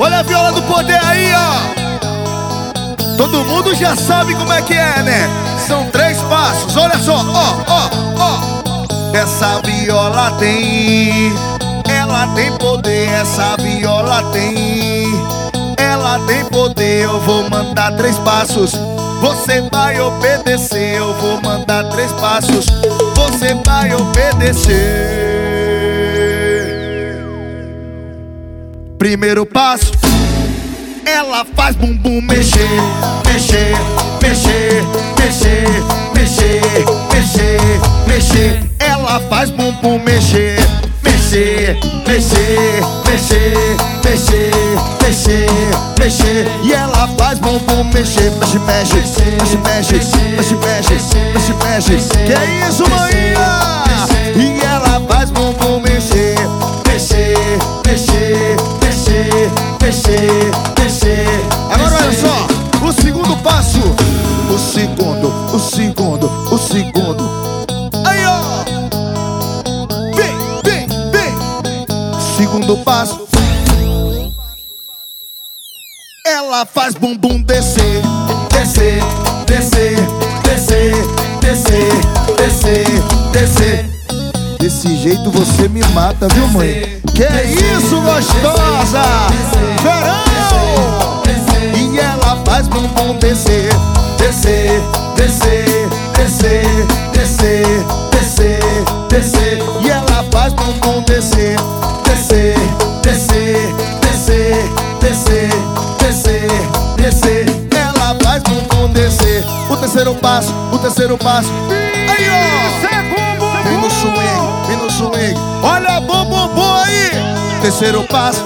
Olha a viola do poder aí, ó. Todo mundo já sabe como é que é, né? São 3 passos, olha só, ó, ó, ó. Essa viola tem, ela tem poder. Essa viola tem, ela tem poder. Eu vou mandar 3 passos, você vai obedecer. Eu vou mandar 3 passos, você vai obedecer. Primeiro passo, ela faz bumbum mexer, mexer, mexer, mexer, mexer, mexer, mexer. Ela faz bumbum mexer, mexer, mexer, mexer, mexer, mexer, mexer. E ela faz bumbum mexer, mexe, mexe, mexe, mexe, mexe, mexe, mexe, mexe. Que é isso, maninha? E ela faz bumbum mexer, mexer, mexer, mexer, mexer, mexer. Agora olha só, o segundo passo. O segundo, o segundo, o segundo. Aí, ó. Vem, vem, vem. Segundo passo. Ela faz bumbum descer, descer, descer, descer, descer, descer, descer. Desse jeito você me mata, viu, mãe? Que é isso, gostosa? Verão! E ela faz bumbum descer, descer, descer, descer, descer, descer, descer. E ela faz bumbum descer, descer, descer, descer, descer, descer, descer. Ela faz bumbum descer. O terceiro passo, o terceiro passo. Aí, ó! Vem no swing, vem no swing. Olha bom, bom, bom aí. Terceiro passo.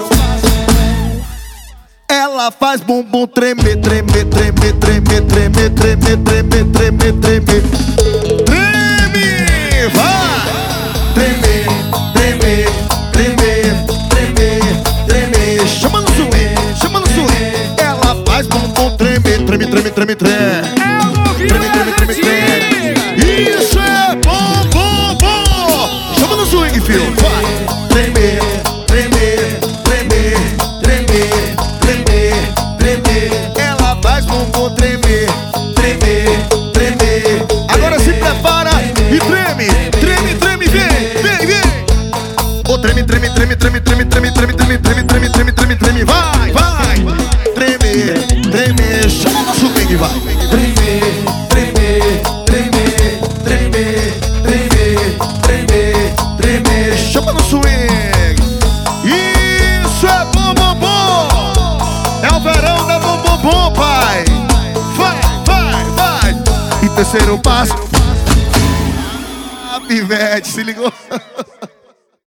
Ela faz bumbum tremer, tremer, tremer, tremer, tremer, tremer, tremer, tremer, tremer. Treme, vai! Tremer, tremer, tremer, tremer, tremer. Chama no swing, chama no swing. Ela faz bumbum tremer, tremer, tremer, tremer, tremer. Treme, treme, treme, treme. Isso é bom, bom, bom. Chama no swing, filho. Vai. Tremer, tremer, tremer, tremer, tremer, tremer. Ela faz bumbum tremer, tremer, tremer. Agora se prepara e treme, treme, treme, vem, vem, vem. Oh, treme, treme, treme, treme, treme, treme, treme, treme, treme, treme, treme, treme, treme. Vai, vai. Tremer, tremer. Chama no swing, vai. Tremer, tremer, tremer, tremer, tremer, tremer, tremer. Chama no swing. Isso é bom, bom, bom. É o verão da bom, bom, bom, pai. Vai, vai, vai. E terceiro passo. Ah, pivete, se ligou?